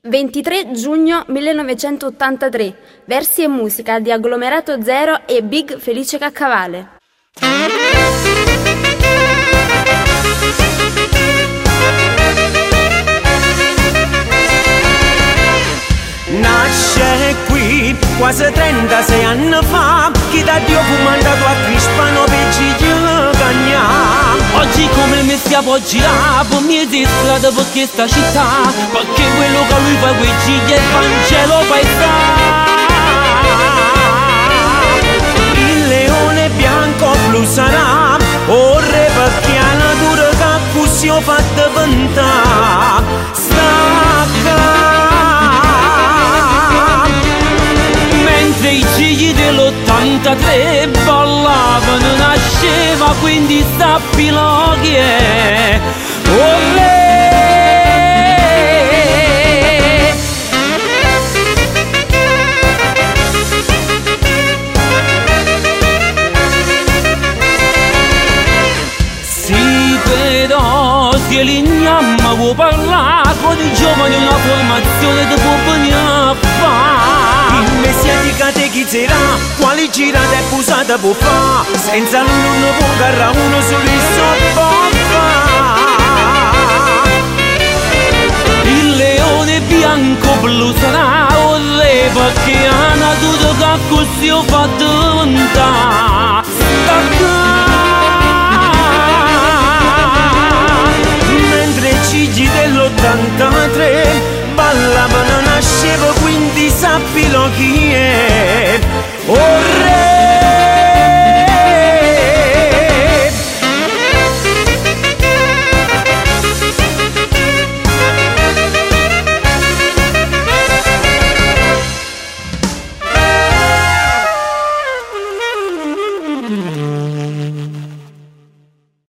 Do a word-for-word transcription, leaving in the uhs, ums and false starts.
ventitré giugno millenovecentottantatré. Versi e musica di Agglomerato Zero e Big Felice Caccavale. Nasce qui quasi trentasei anni fa, chi da Dio fu mandato a Crispano per Giglia. Oggi come mi stiamo a girare per mie di strada per questa città, perché quello che lui fa quei gigli è il Vangelo paesà. Il leone bianco blu sarà, o re perché la natura che così ho fatto ventà. Stacca mentre i gigli dell'ottantatré ballavano, nasceva, quindi sappilo chi è. Olè! Sì, però se l'ignamma vuoi parlare con i giovani, una formazione ti può venire a fare. Il messia di catechizzerà, quali girate e posate può fare, senza lui non può garra uno sorriso può fare. Il leone bianco blu sarà un re, perché ha natura che così ho fatto ventà. Mentre i gigli dell'ottantatré ballavano, nascevo, quindi sappilo chi è. Oh re!